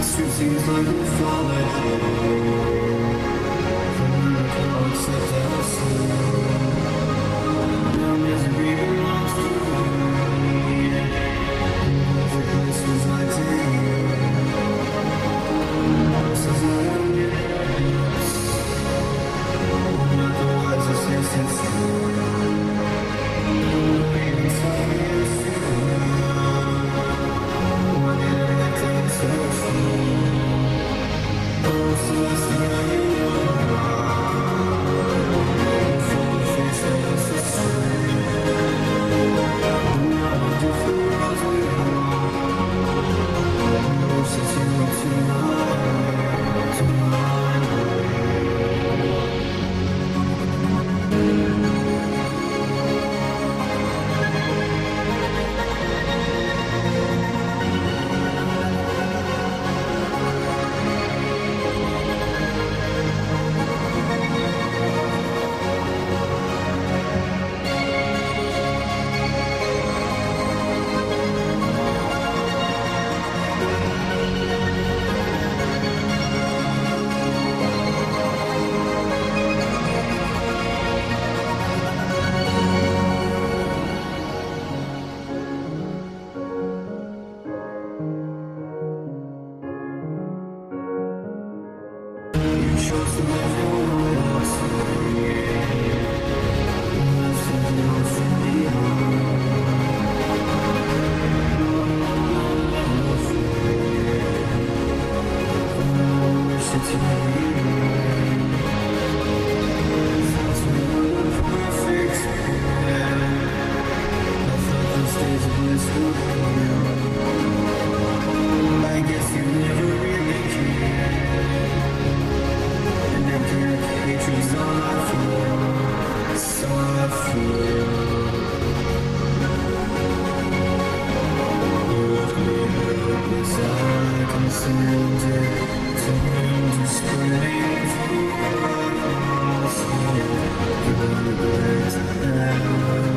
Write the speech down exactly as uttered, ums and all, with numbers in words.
street seems like we're falling from the clouds that they'll see. Now misery belongs to me. Every place was like to you. This is not a yes. Not the wisest, yes, it's true. Even tell me it's true. Why did I have to be so true? Oh, so let's see how you are. Before the face that is the same. Now I do feel worlds we are. Oh, since you look to my, to my chose to live your lost way. Left nothing behind. I wish that you knew. Thoughts were the perfect man. I thought those days of bliss were real. I guess you never really cared. Hatred's all I feel, it's all I feel. Hold me up as I consented to winter spring through your lost me. You're back now.